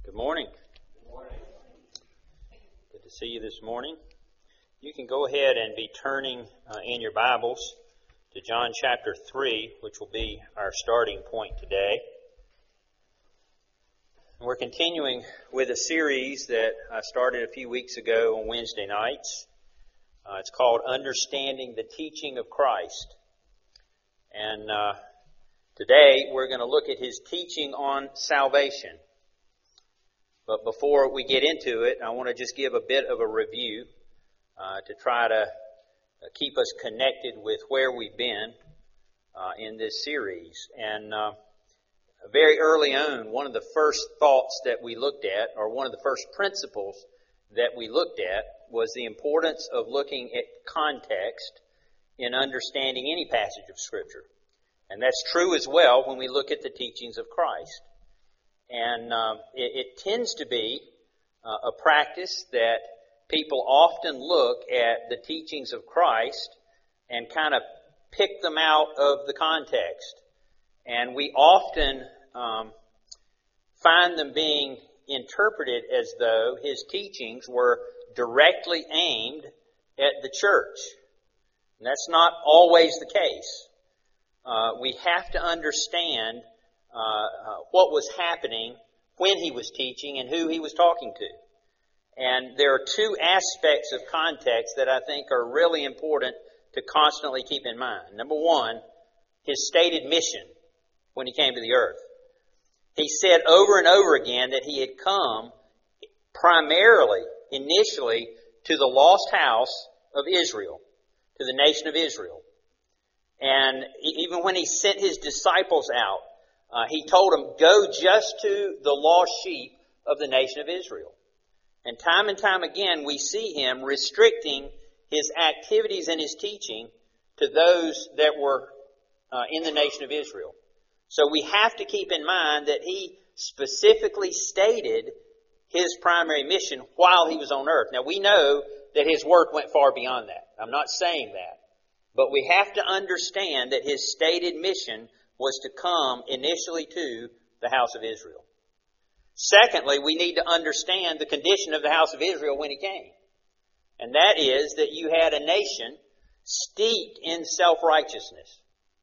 Good morning. Good to see you this morning. You can go ahead and be turning in your Bibles to John chapter 3, which will be our starting point today. We're continuing with a series that I started a few weeks ago on Wednesday nights. It's called Understanding the Teaching of Christ. And today we're going to look at His teaching on salvation. But before we get into it, I want to just give a bit of a review to try to keep us connected with where we've been in this series. And very early on, one of the first thoughts that we looked at, or one of the first principles that we looked at, was the importance of looking at context in understanding any passage of Scripture. And that's true as well when we look at the teachings of Christ. And it tends to be a practice that people often look at the teachings of Christ and kind of pick them out of the context. And we often find them being interpreted as though His teachings were directly aimed at the church. And that's not always the case. We have to understand what was happening when He was teaching and who He was talking to. And there are two aspects of context that I think are really important to constantly keep in mind. Number one, His stated mission when He came to the earth. He said over and over again that He had come primarily, initially, to the lost house of Israel, to the nation of Israel. And even when He sent His disciples out, He told them, go just to the lost sheep of the nation of Israel. And time again, we see Him restricting His activities and His teaching to those that were in the nation of Israel. So we have to keep in mind that He specifically stated His primary mission while He was on earth. Now we know that His work went far beyond that. I'm not saying that. But we have to understand that His stated mission was to come initially to the house of Israel. Secondly, we need to understand the condition of the house of Israel when He came. And that is that you had a nation steeped in self-righteousness.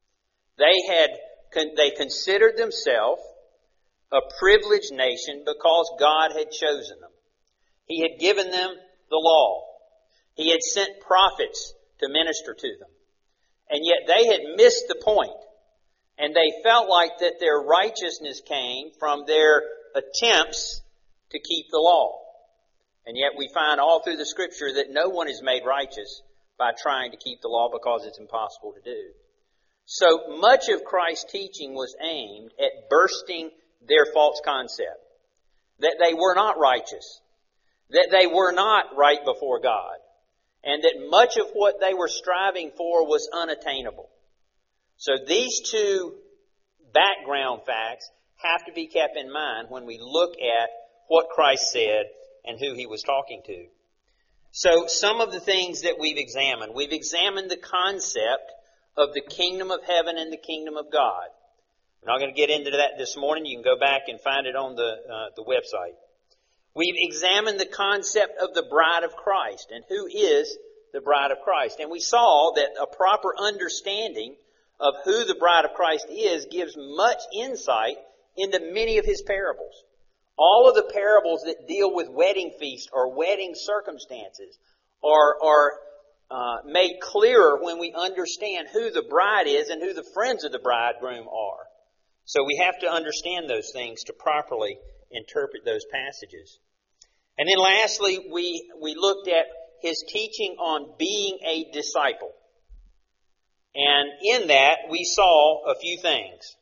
They considered themselves a privileged nation because God had chosen them. He had given them the law. He had sent prophets to minister to them. And yet they had missed the point. And they felt like that their righteousness came from their attempts to keep the law. And yet we find all through the Scripture that no one is made righteous by trying to keep the law because it's impossible to do. So much of Christ's teaching was aimed at bursting their false concept. That they were not righteous. That they were not right before God. And that much of what they were striving for was unattainable. So these two background facts have to be kept in mind when we look at what Christ said and who He was talking to. So some of the things that we've examined the concept of the kingdom of heaven and the kingdom of God. We're not going to get into that this morning. You can go back and find it on the website. We've examined the concept of the bride of Christ and who is the bride of Christ. And we saw that a proper understanding of who the bride of Christ is gives much insight into many of His parables. All of the parables that deal with wedding feasts or wedding circumstances are made clearer when we understand who the bride is and who the friends of the bridegroom are. So we have to understand those things to properly interpret those passages. And then lastly, we looked at His teaching on being a disciple. And in that, we saw a few things.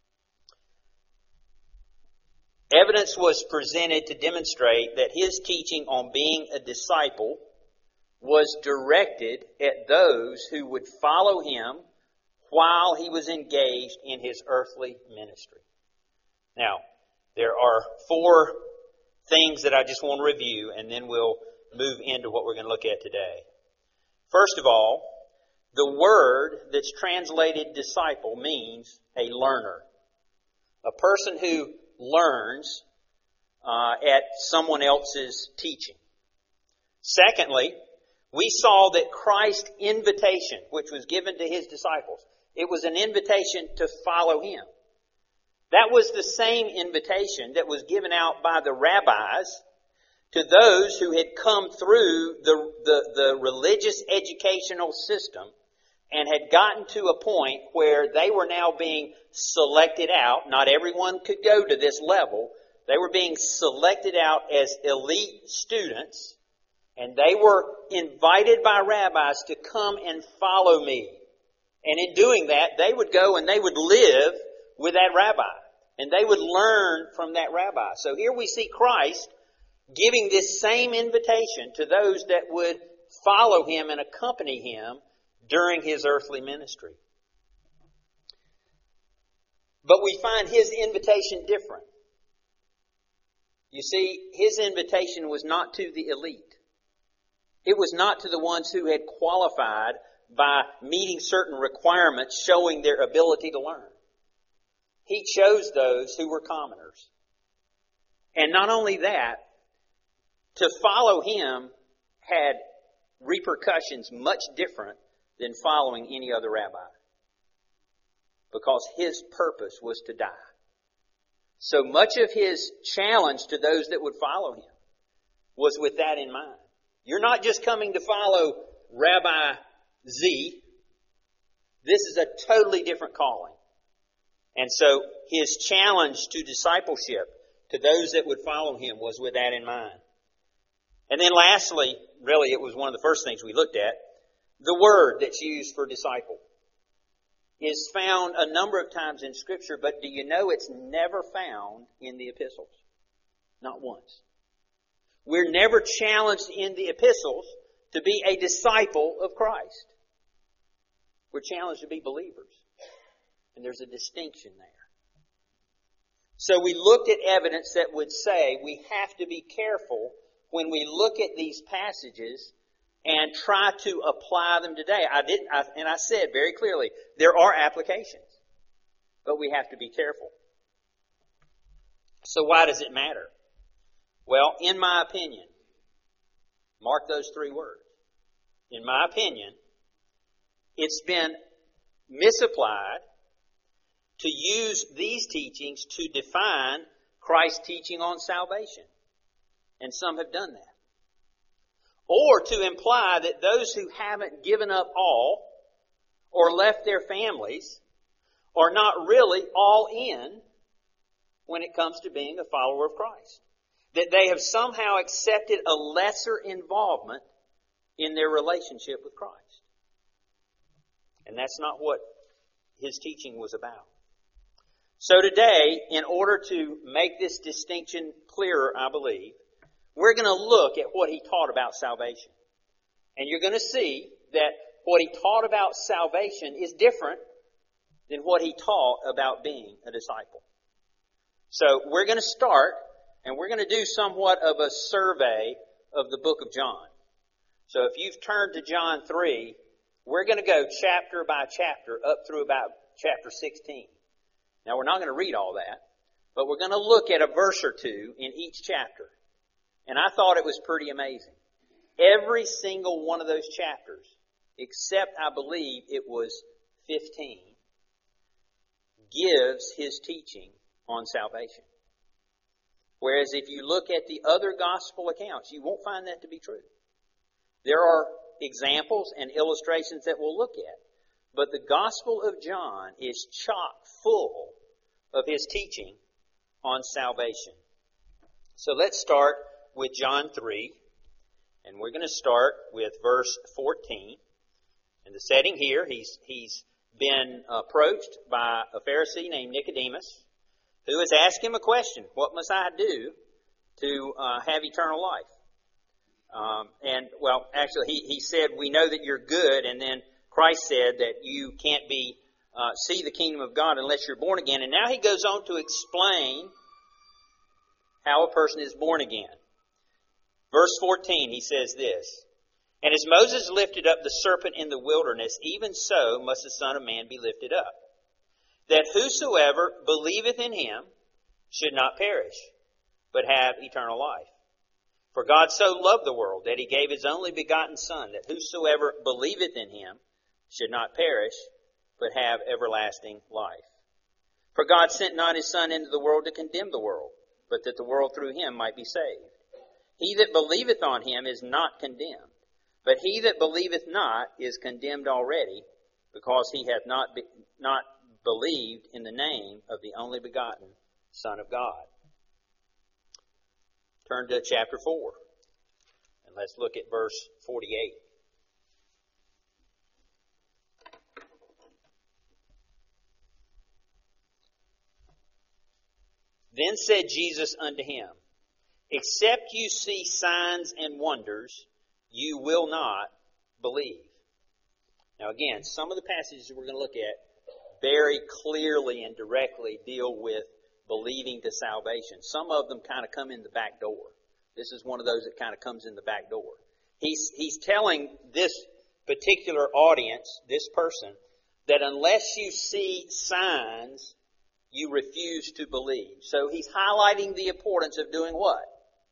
Evidence was presented to demonstrate that His teaching on being a disciple was directed at those who would follow Him while He was engaged in His earthly ministry. Now, there are four things that I just want to review, and then we'll move into what we're going to look at today. First of all, the word that's translated disciple means a learner. A person who learns at someone else's teaching. Secondly, we saw that Christ's invitation, which was given to His disciples, it was an invitation to follow Him. That was the same invitation that was given out by the rabbis to those who had come through the religious educational system and had gotten to a point where they were now being selected out. Not everyone could go to this level. They were being selected out as elite students, and they were invited by rabbis to come and follow me. And in doing that, they would go and they would live with that rabbi, and they would learn from that rabbi. So here we see Christ giving this same invitation to those that would follow Him and accompany Him during His earthly ministry. But we find His invitation different. You see, His invitation was not to the elite. It was not to the ones who had qualified by meeting certain requirements, showing their ability to learn. He chose those who were commoners. And not only that, to follow Him had repercussions much different than following any other rabbi, because His purpose was to die. So much of His challenge to those that would follow Him was with that in mind. You're not just coming to follow Rabbi Z. This is a totally different calling. And so His challenge to discipleship to those that would follow Him was with that in mind. And then lastly, really it was one of the first things we looked at, the word that's used for disciple is found a number of times in Scripture, but do you know it's never found in the epistles? Not once. We're never challenged in the epistles to be a disciple of Christ. We're challenged to be believers. And there's a distinction there. So we looked at evidence that would say we have to be careful when we look at these passages and try to apply them today. I said very clearly, there are applications, but we have to be careful. So why does it matter? Well, in my opinion, mark those three words. In my opinion, it's been misapplied to use these teachings to define Christ's teaching on salvation. And some have done that. Or to imply that those who haven't given up all or left their families are not really all in when it comes to being a follower of Christ. That they have somehow accepted a lesser involvement in their relationship with Christ. And that's not what His teaching was about. So today, in order to make this distinction clearer, I believe, we're going to look at what He taught about salvation. And you're going to see that what He taught about salvation is different than what He taught about being a disciple. So we're going to start, and we're going to do somewhat of a survey of the book of John. So if you've turned to John 3, we're going to go chapter by chapter up through about chapter 16. Now we're not going to read all that, but we're going to look at a verse or two in each chapter. And I thought it was pretty amazing. Every single one of those chapters, except I believe it was 15, gives His teaching on salvation. Whereas if you look at the other gospel accounts, you won't find that to be true. There are examples and illustrations that we'll look at. But the Gospel of John is chock full of His teaching on salvation. So let's start with John 3. And we're going to start with verse 14. And the setting here, he's been approached by a Pharisee named Nicodemus, who has asked Him a question. What must I do to have eternal life? Actually, he said, we know that you're good, and then Christ said that you can't see the kingdom of God unless you're born again. And now He goes on to explain how a person is born again. Verse 14, He says this, And as Moses lifted up the serpent in the wilderness, even so must the Son of Man be lifted up, that whosoever believeth in Him should not perish, but have eternal life. For God so loved the world that he gave his only begotten Son, that whosoever believeth in him should not perish, but have everlasting life. For God sent not his Son into the world to condemn the world, but that the world through him might be saved. He that believeth on him is not condemned, but he that believeth not is condemned already, because he hath not believed in the name of the only begotten Son of God. Turn to chapter 4, and let's look at verse 48. Then said Jesus unto him, Except you see signs and wonders, you will not believe. Now again, some of the passages we're going to look at very clearly and directly deal with believing to salvation. Some of them kind of come in the back door. This is one of those that kind of comes in the back door. He's telling this particular audience, this person, that unless you see signs, you refuse to believe. So he's highlighting the importance of doing what?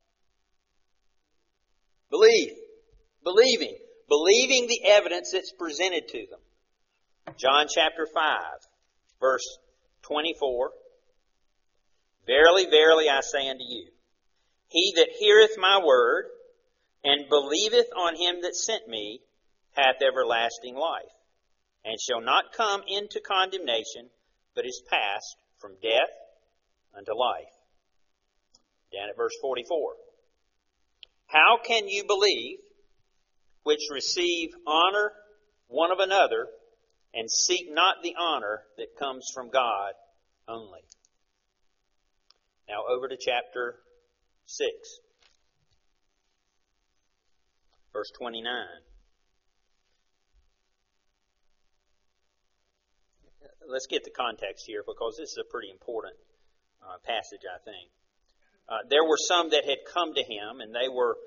Believing the evidence that's presented to them. John chapter 5, verse 24. Verily, verily, I say unto you, he that heareth my word, and believeth on him that sent me, hath everlasting life, and shall not come into condemnation, but is passed from death unto life. Down at verse 44. How can you believe, which receive honor one of another, and seek not the honor that comes from God only? Now over to chapter 6, verse 29. Let's get the context here, because this is a pretty important passage, I think. There were some that had come to him, and they were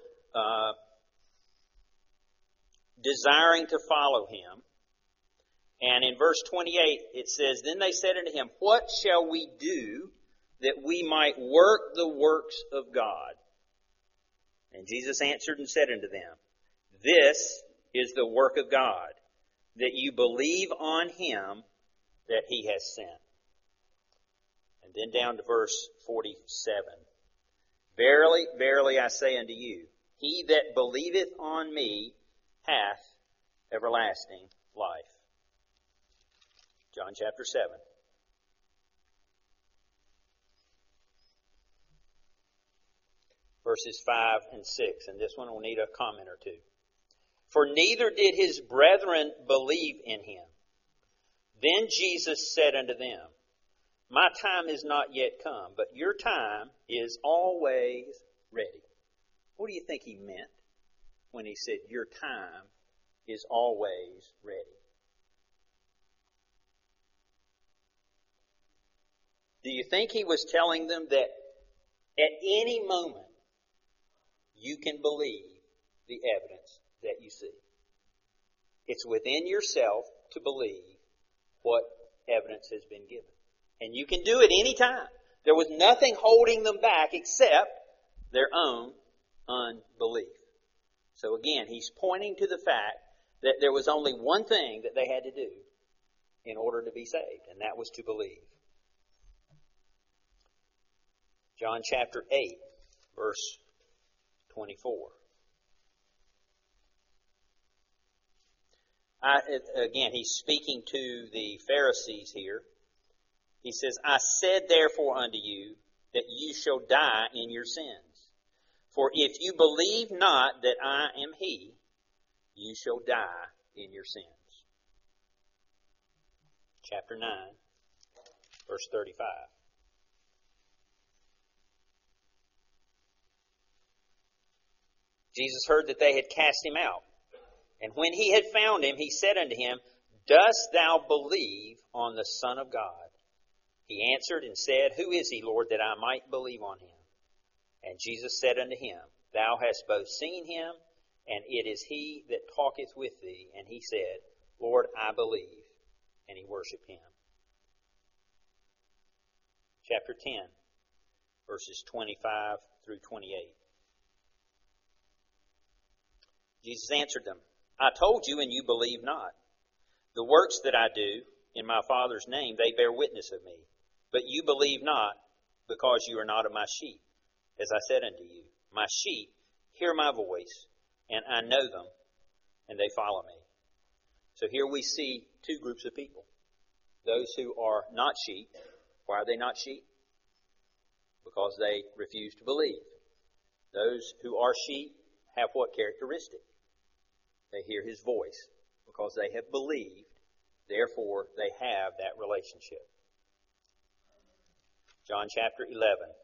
desiring to follow him. And in verse 28, it says, Then they said unto him, What shall we do that we might work the works of God? And Jesus answered and said unto them, This is the work of God, that you believe on him that he has sent. And then down to verse 47. Verily, verily, I say unto you, he that believeth on me hath everlasting life. John chapter 7. Verses 5 and 6, and this one will need a comment or two. For neither did his brethren believe in him. Then Jesus said unto them, My time is not yet come, but your time is always ready. What do you think he meant when he said, Your time is always ready? Do you think he was telling them that at any moment you can believe the evidence that you see? It's within yourself to believe what evidence has been given. And you can do it any time. There was nothing holding them back except their own unbelief. So again, he's pointing to the fact that there was only one thing that they had to do in order to be saved, and that was to believe. John chapter 8, verse 24. Again, he's speaking to the Pharisees here. He says, I said therefore unto you that you shall die in your sins. For if you believe not that I am he, you shall die in your sins. Chapter 9, verse 35. Jesus heard that they had cast him out. And when he had found him, he said unto him, Dost thou believe on the Son of God? He answered and said, Who is he, Lord, that I might believe on him? And Jesus said unto him, Thou hast both seen him, and it is he that talketh with thee. And he said, Lord, I believe. And he worshiped him. Chapter 10, verses 25 through 28. Jesus answered them, I told you, and you believe not. The works that I do in my Father's name, they bear witness of me. But you believe not, because you are not of my sheep. As I said unto you, my sheep hear my voice, and I know them, and they follow me. So here we see two groups of people. Those who are not sheep. Why are they not sheep? Because they refuse to believe. Those who are sheep have what characteristic? They hear his voice because they have believed. Therefore, they have that relationship. John chapter 11.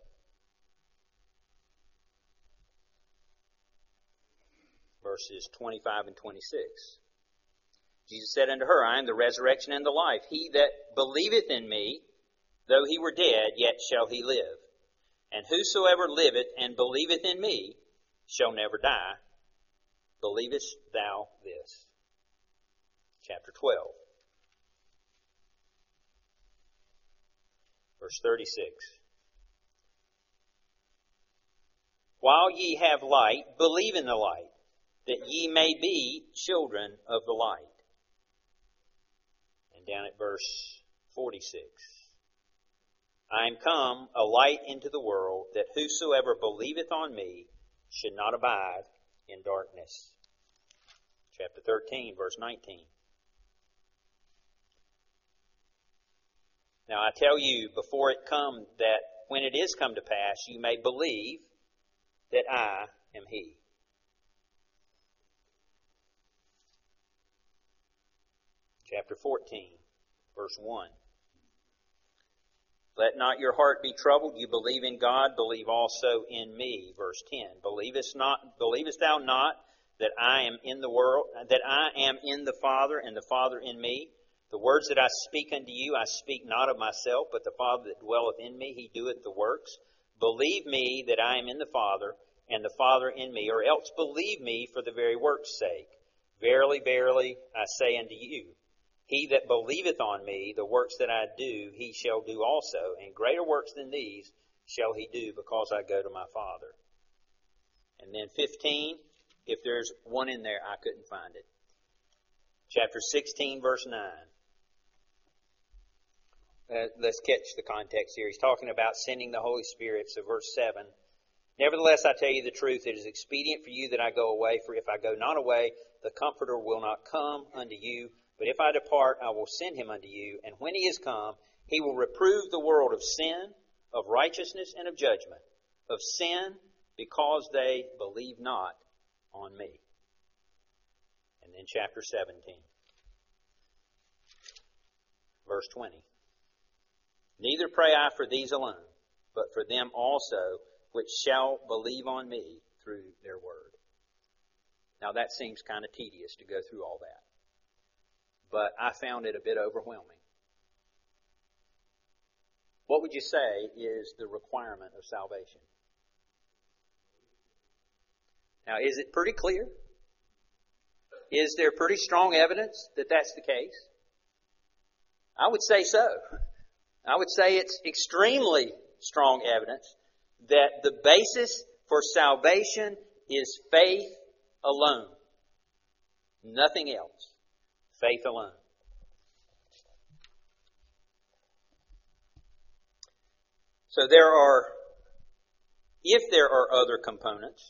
Verses 25 and 26. Jesus said unto her, I am the resurrection and the life. He that believeth in me, though he were dead, yet shall he live. And whosoever liveth and believeth in me shall never die. Believest thou this? Chapter 12. Verse 36. While ye have light, believe in the light, that ye may be children of the light. And down at verse 46. I am come a light into the world, that whosoever believeth on me should not abide in darkness. Chapter 13, verse 19. Now I tell you before it come, that when it is come to pass, you may believe that I am he. Chapter 14, verse 1. Let not your heart be troubled. You believe in God, believe also in me. Verse 10. Believest thou not that I am in the world, that I am in the Father, and the Father in me? The words that I speak unto you, I speak not of myself, but the Father that dwelleth in me, he doeth the works. Believe me that I am in the Father, and the Father in me, or else believe me for the very work's sake. Verily, verily, I say unto you, he that believeth on me, the works that I do, he shall do also, and greater works than these shall he do, because I go to my Father. And then 15, if there's one in there, I couldn't find it. Chapter 16, verse 9. Let's catch the context here. He's talking about sending the Holy Spirit. So verse 7. Nevertheless, I tell you the truth, it is expedient for you that I go away, for if I go not away, the Comforter will not come unto you. But if I depart, I will send him unto you. And when he is come, he will reprove the world of sin, of righteousness, and of judgment. Of sin, because they believe not on me. And then chapter 17. Verse 20. Neither pray I for these alone, but for them also which shall believe on me through their word. Now that seems kind of tedious to go through all that. But I found it a bit overwhelming. What would you say is the requirement of salvation? Now, is it pretty clear? Is there pretty strong evidence that that's the case? I would say so. I would say it's extremely strong evidence that the basis for salvation is faith alone. Nothing else. Faith alone. So if there are other components,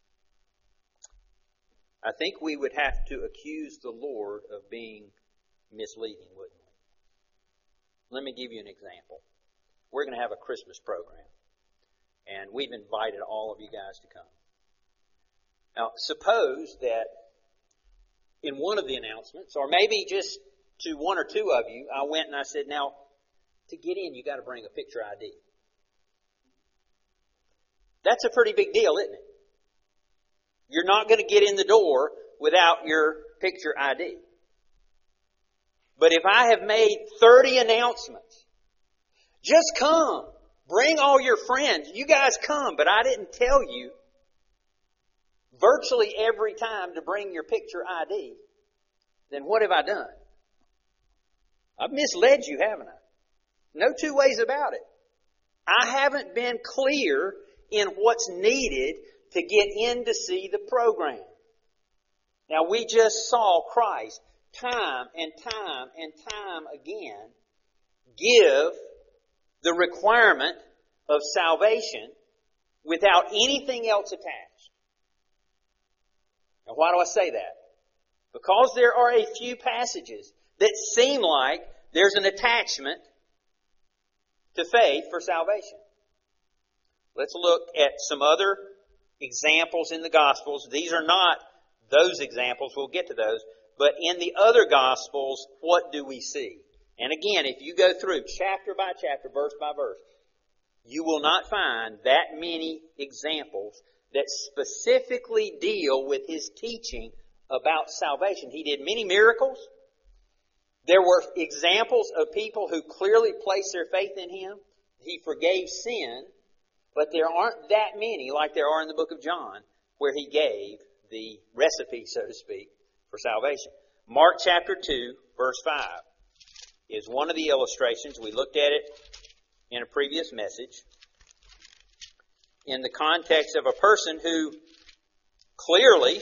I think we would have to accuse the Lord of being misleading, wouldn't we? Let me give you an example. We're going to have a Christmas program, and we've invited all of you guys to come. Now, suppose that in one of the announcements, or maybe just to one or two of you, I went and I said, now, to get in, you got to bring a picture ID. That's a pretty big deal, isn't it? You're not going to get in the door without your picture ID. But if I have made 30 announcements, just come. Bring all your friends. You guys come, but I didn't tell you virtually every time to bring your picture ID, then what have I done? I've misled you, haven't I? No two ways about it. I haven't been clear in what's needed to get in to see the program. Now, we just saw Christ time and time and time again give the requirement of salvation without anything else attached. Now, why do I say that? Because there are a few passages that seem like there's an attachment to faith for salvation. Let's look at some other examples in the Gospels. These are not those examples. We'll get to those. But in the other Gospels, what do we see? And again, if you go through chapter by chapter, verse by verse, you will not find that many examples that specifically deal with His teaching about salvation. He did many miracles. There were examples of people who clearly placed their faith in Him. He forgave sin. But there aren't that many, like there are in the book of John, where He gave the recipe, so to speak, for salvation. Mark chapter 2, verse 5 is one of the illustrations. We looked at it in a previous message in the context of a person who clearly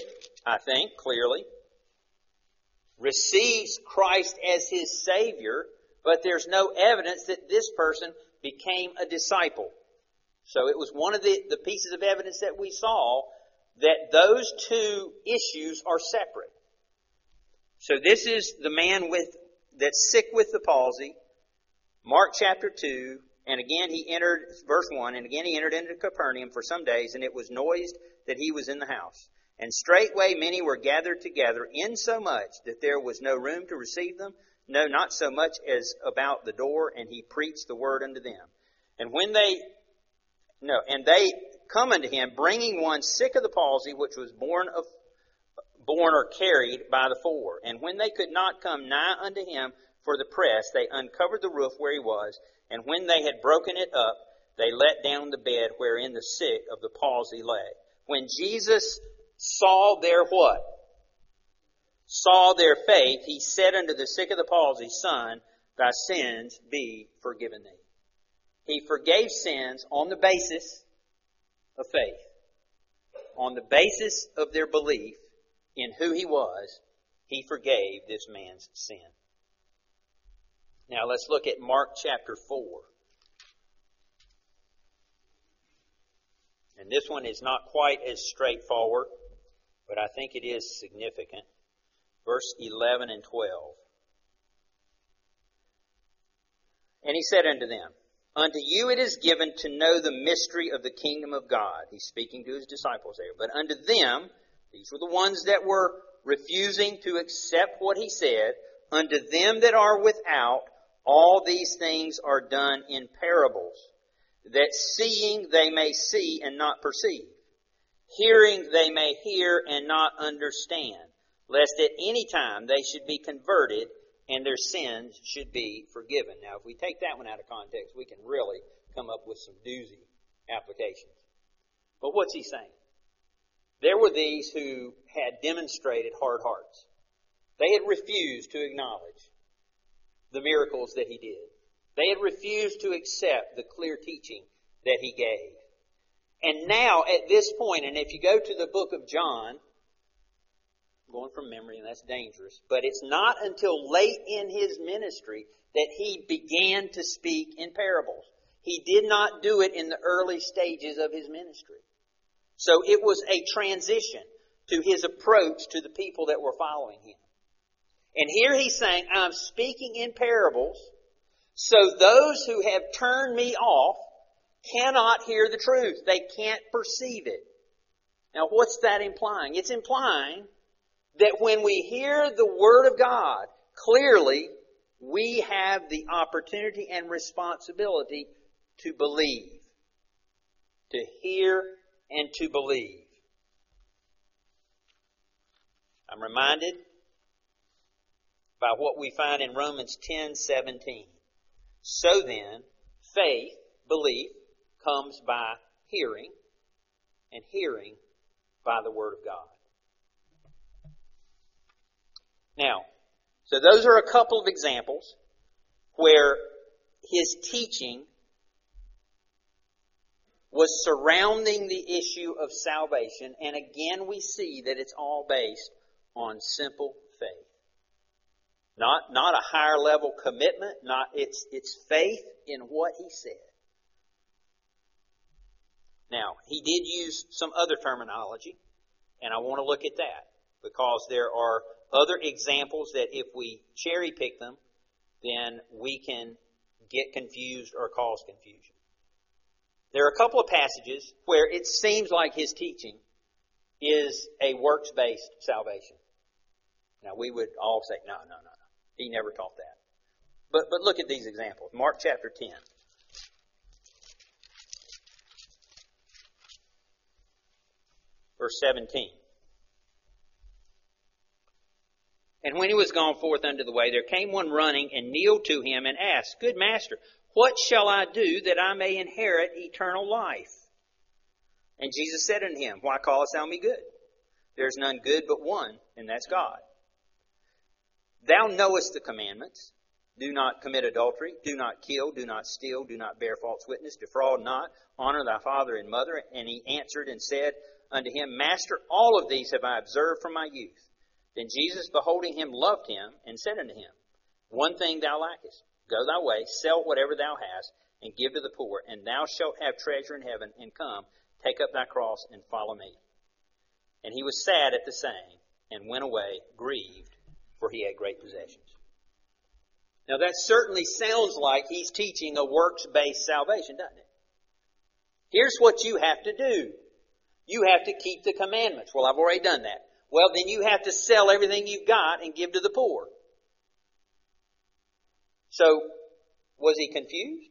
receives Christ as his Savior, but there's no evidence that this person became a disciple. So it was one of the pieces of evidence that we saw that those two issues are separate. So this is the man that's sick with the palsy. Mark chapter 2, and again he entered, verse 1, and again he entered into Capernaum for some days, and it was noised that he was in the house. And straightway many were gathered together, insomuch that there was no room to receive them, no, not so much as about the door, and he preached the word unto them. And they come unto him, bringing one sick of the palsy, which was born or carried by the four. And when they could not come nigh unto him for the press, they uncovered the roof where he was, and when they had broken it up, they let down the bed wherein the sick of the palsy lay. When Jesus saw their what? Saw their faith, He said unto the sick of the palsy, Son, thy sins be forgiven thee. He forgave sins on the basis of faith. On the basis of their belief in who He was, He forgave this man's sin. Now let's look at Mark chapter 4. And this one is not quite as straightforward, but I think it is significant. Verse 11 and 12. And He said unto them, Unto you it is given to know the mystery of the kingdom of God. He's speaking to His disciples there. But unto them, these were the ones that were refusing to accept what He said, unto them that are without, all these things are done in parables, that seeing they may see and not perceive, hearing they may hear and not understand, lest at any time they should be converted and their sins should be forgiven. Now, if we take that one out of context, we can really come up with some doozy applications. But what's He saying? There were these who had demonstrated hard hearts. They had refused to acknowledge the miracles that He did. They had refused to accept the clear teaching that He gave. And now, at this point, and if you go to the book of John, I'm going from memory, and that's dangerous, but it's not until late in His ministry that He began to speak in parables. He did not do it in the early stages of His ministry. So it was a transition to His approach to the people that were following Him. And here He's saying, I'm speaking in parables, so those who have turned me off cannot hear the truth. They can't perceive it. Now, what's that implying? It's implying that when we hear the Word of God clearly, we have the opportunity and responsibility to believe. To hear and to believe. I'm reminded by what we find in Romans 10:17. So then, faith, belief, comes by hearing, and hearing by the Word of God. Now, so those are a couple of examples where His teaching was surrounding the issue of salvation. And again, we see that it's all based on simple faith. Not a higher level commitment, it's faith in what he said. Now, he did use some other terminology, and I want to look at that, because there are other examples that if we cherry pick them, then we can get confused or cause confusion. There are a couple of passages where it seems like his teaching is a works-based salvation. Now, we would all say, no. He never taught that. But look at these examples. Mark chapter 10. Verse 17. And when he was gone forth unto the way, there came one running and kneeled to him and asked, Good master, what shall I do that I may inherit eternal life? And Jesus said unto him, Why callest thou me good? There is none good but one, and that's God. Thou knowest the commandments. Do not commit adultery. Do not kill. Do not steal. Do not bear false witness. Defraud not. Honor thy father and mother. And he answered and said unto him, Master, all of these have I observed from my youth. Then Jesus, beholding him, loved him, and said unto him, One thing thou lackest. Go thy way, sell whatever thou hast, and give to the poor, and thou shalt have treasure in heaven, and come, take up thy cross, and follow me. And he was sad at the saying, and went away grieved, for he had great possessions. Now that certainly sounds like he's teaching a works-based salvation, doesn't it? Here's what you have to do. You have to keep the commandments. Well, I've already done that. Well, then you have to sell everything you've got and give to the poor. So, was he confused?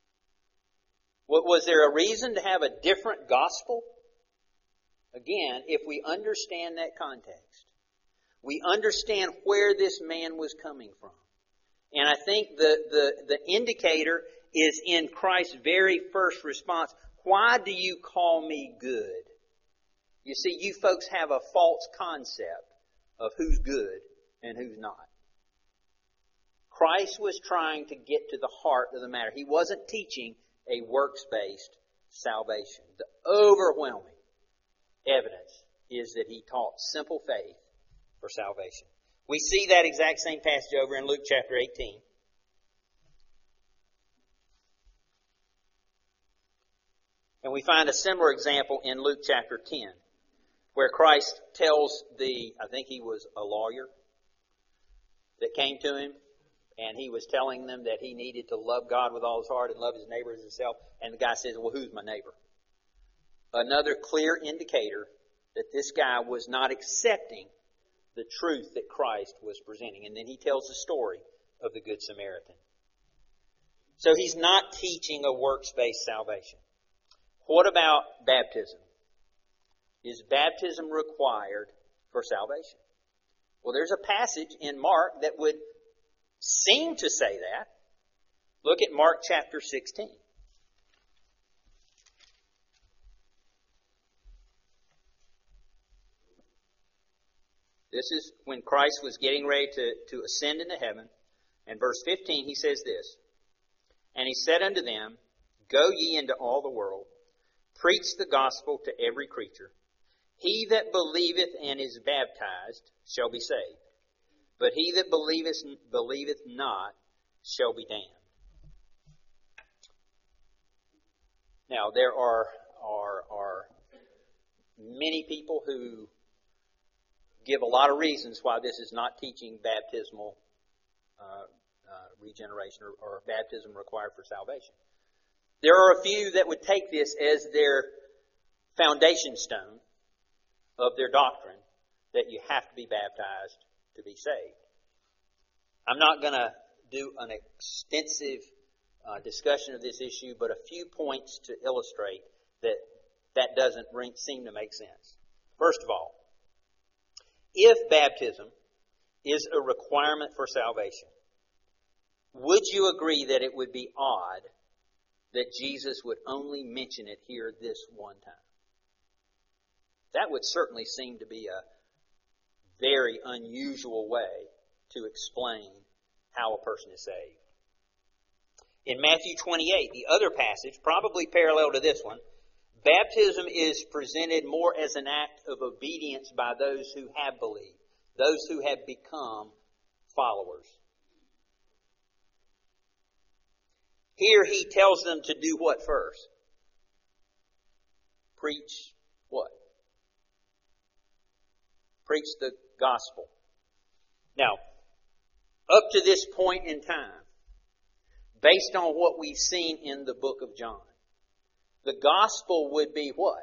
Was there a reason to have a different gospel? Again, if we understand that context, we understand where this man was coming from. And I think the indicator is in Christ's very first response. Why do you call me good? You see, you folks have a false concept of who's good and who's not. Christ was trying to get to the heart of the matter. He wasn't teaching a works-based salvation. The overwhelming evidence is that he taught simple faith for salvation. We see that exact same passage over in Luke chapter 18. And we find a similar example in Luke chapter 10, where Christ tells I think he was a lawyer that came to him, and he was telling them that he needed to love God with all his heart and love his neighbor as himself. And the guy says, well, who's my neighbor? Another clear indicator that this guy was not accepting the truth that Christ was presenting. And then he tells the story of the Good Samaritan. So he's not teaching a works-based salvation. What about baptism? Is baptism required for salvation? Well, there's a passage in Mark that would seem to say that. Look at Mark chapter 16. This is when Christ was getting ready to ascend into heaven. And verse 15, he says this, And he said unto them, Go ye into all the world, preach the gospel to every creature. He that believeth and is baptized shall be saved, but he that believeth not shall be damned. Now, there are many people who give a lot of reasons why this is not teaching baptismal regeneration or baptism required for salvation. There are a few that would take this as their foundation stone of their doctrine, that you have to be baptized to be saved. I'm not going to do an extensive discussion of this issue, but a few points to illustrate that doesn't seem to make sense. First of all, if baptism is a requirement for salvation, would you agree that it would be odd that Jesus would only mention it here this one time? That would certainly seem to be a very unusual way to explain how a person is saved. In Matthew 28, the other passage, probably parallel to this one, Baptism is presented more as an act of obedience by those who have believed, those who have become followers. Here he tells them to do what first? Preach what? Preach the gospel. Now, up to this point in time, based on what we've seen in the book of John, the gospel would be what?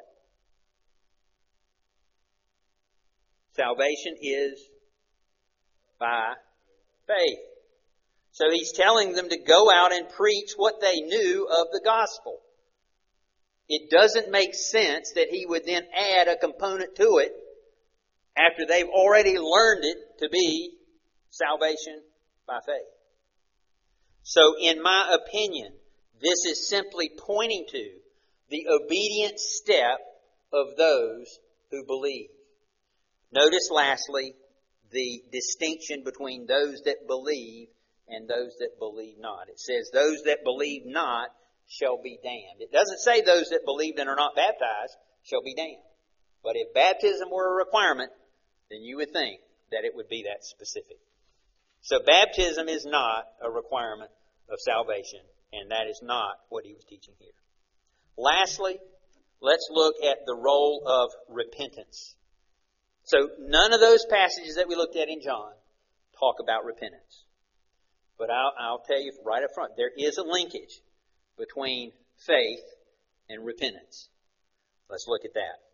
Salvation is by faith. So he's telling them to go out and preach what they knew of the gospel. It doesn't make sense that he would then add a component to it after they've already learned it to be salvation by faith. So in my opinion, this is simply pointing to the obedient step of those who believe. Notice lastly the distinction between those that believe and those that believe not. It says those that believe not shall be damned. It doesn't say those that believed and are not baptized shall be damned. But if baptism were a requirement, then you would think that it would be that specific. So baptism is not a requirement of salvation, and that is not what he was teaching here. Lastly, let's look at the role of repentance. So none of those passages that we looked at in John talk about repentance. But I'll tell you right up front, there is a linkage between faith and repentance. Let's look at that.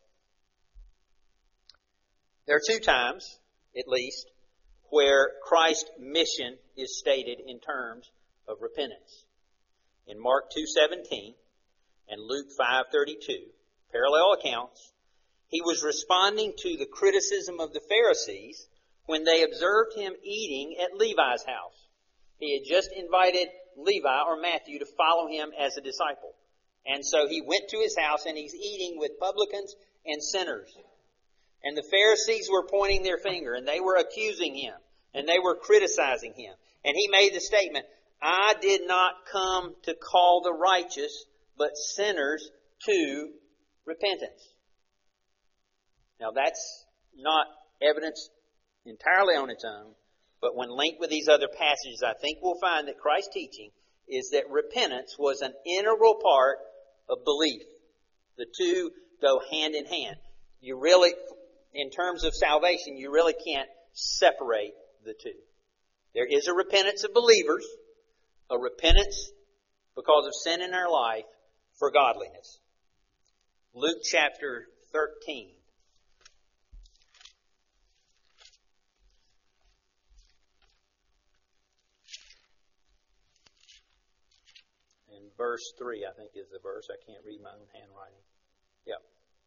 There are two times, at least, where Christ's mission is stated in terms of repentance. In Mark 2:17 and Luke 5:32, parallel accounts, he was responding to the criticism of the Pharisees when they observed him eating at Levi's house. He had just invited Levi or Matthew to follow him as a disciple. And so he went to his house and he's eating with publicans and sinners. And the Pharisees were pointing their finger and they were accusing him and they were criticizing him. And he made the statement, I did not come to call the righteous, but sinners to repentance. Now that's not evidence entirely on its own, but when linked with these other passages, I think we'll find that Christ's teaching is that repentance was an integral part of belief. The two go hand in hand. You really, in terms of salvation, you really can't separate the two. There is a repentance of believers, a repentance because of sin in our life for godliness. Luke chapter 13. And verse 3, I think, is the verse. I can't read my own handwriting. Yep.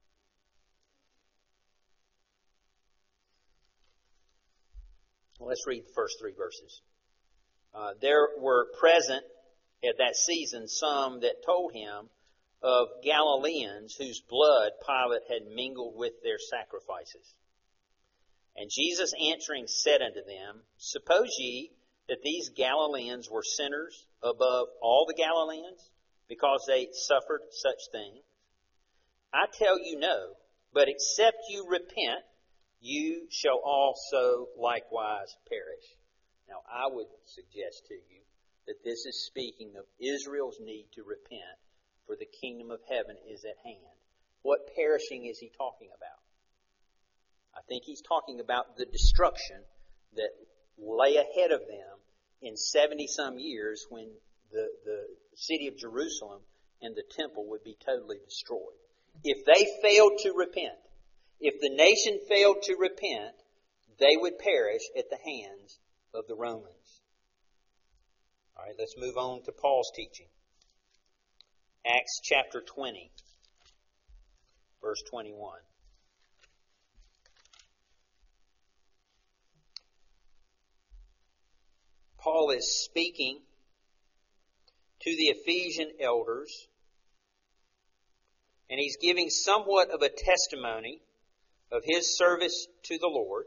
Well, let's read the first three verses. There were present at that season some that told him of Galileans whose blood Pilate had mingled with their sacrifices. And Jesus answering said unto them, Suppose ye that these Galileans were sinners above all the Galileans, because they suffered such things? I tell you no, but except you repent, you shall also likewise perish. Now, I would suggest to you that this is speaking of Israel's need to repent, for the kingdom of heaven is at hand. What perishing is he talking about? I think he's talking about the destruction that lay ahead of them in 70-some years when the city of Jerusalem and the temple would be totally destroyed. If they failed to repent, if the nation failed to repent, they would perish at the hands of the Romans. All right, let's move on to Paul's teaching. Acts chapter 20, verse 21. Paul is speaking to the Ephesian elders, and he's giving somewhat of a testimony of his service to the Lord.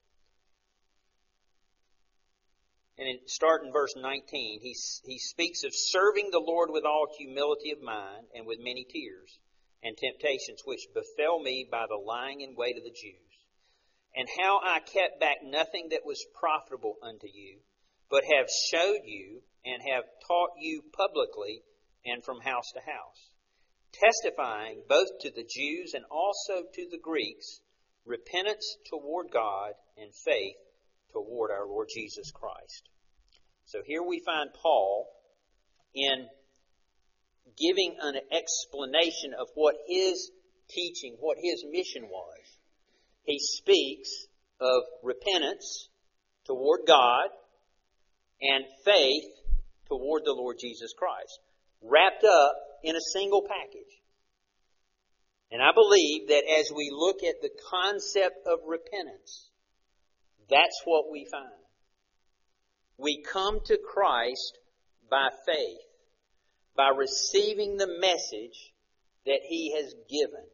And start in verse 19, he speaks of serving the Lord with all humility of mind and with many tears, and temptations which befell me by the lying in wait of the Jews, and how I kept back nothing that was profitable unto you, but have showed you and have taught you publicly and from house to house, testifying both to the Jews and also to the Greeks repentance toward God and faith toward our Lord Jesus Christ. So here we find Paul in giving an explanation of what his teaching, what his mission was. He speaks of repentance toward God and faith toward the Lord Jesus Christ, wrapped up in a single package. And I believe that as we look at the concept of repentance, that's what we find. We come to Christ by faith, by receiving the message that He has given.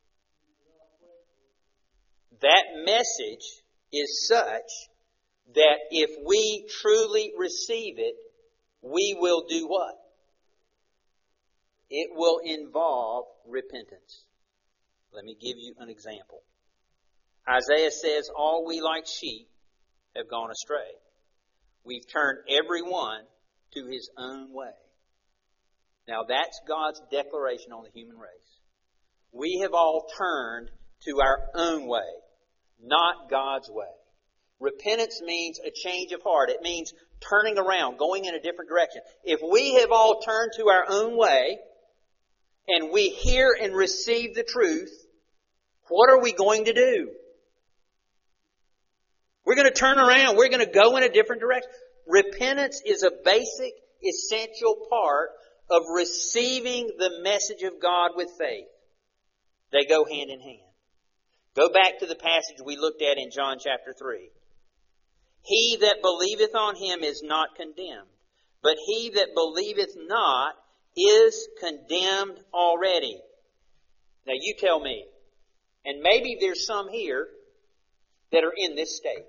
That message is such that if we truly receive it, we will do what? It will involve repentance. Let me give you an example. Isaiah says, all we like sheep have gone astray. We've turned every one to his own way. Now that's God's declaration on the human race. We have all turned to our own way, not God's way. Repentance means a change of heart. It means turning around, going in a different direction. If we have all turned to our own way, and we hear and receive the truth, what are we going to do? We're going to turn around. We're going to go in a different direction. Repentance is a basic, essential part of receiving the message of God with faith. They go hand in hand. Go back to the passage we looked at in John chapter 3. He that believeth on Him is not condemned, but he that believeth not is condemned already. Now you tell me, and maybe there's some here that are in this state.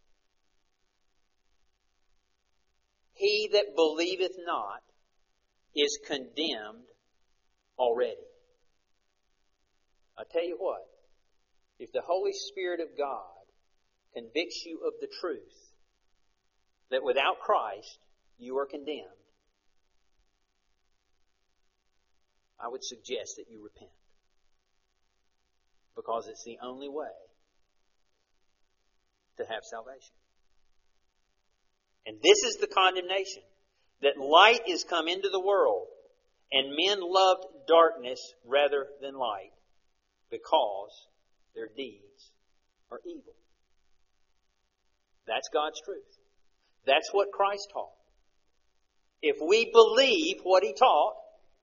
He that believeth not is condemned already. I tell you what, if the Holy Spirit of God convicts you of the truth that without Christ you are condemned, I would suggest that you repent. Because it's the only way to have salvation. And this is the condemnation, that light is come into the world, and men loved darkness rather than light, because their deeds are evil. That's God's truth. That's what Christ taught. If we believe what He taught,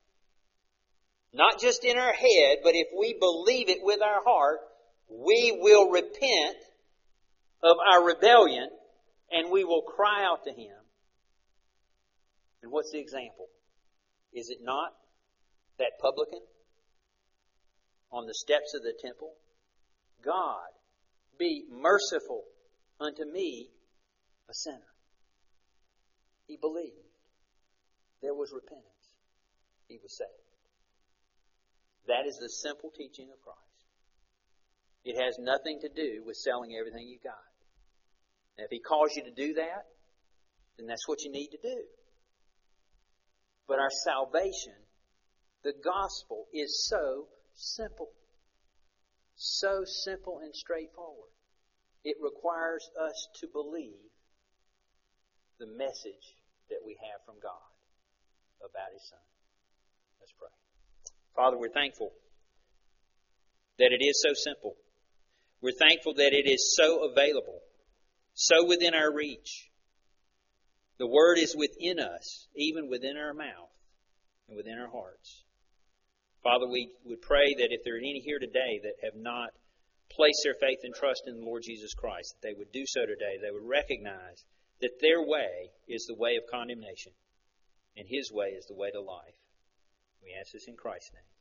not just in our head, but if we believe it with our heart, we will repent of our rebellion and we will cry out to Him. And what's the example? Is it not that publican on the steps of the temple? God, be merciful unto me, a sinner. He believed. There was repentance. He was saved. That is the simple teaching of Christ. It has nothing to do with selling everything you got. And if He calls you to do that, then that's what you need to do. But our salvation, the gospel, is so simple. So simple and straightforward. It requires us to believe the message that we have from God about His Son. Let's pray. Father, we're thankful that it is so simple. We're thankful that it is so available, so within our reach. The Word is within us, even within our mouth and within our hearts. Father, we would pray that if there are any here today that have not placed their faith and trust in the Lord Jesus Christ, that they would do so today. They would recognize that their way is the way of condemnation, and His way is the way to life. We ask this in Christ's name.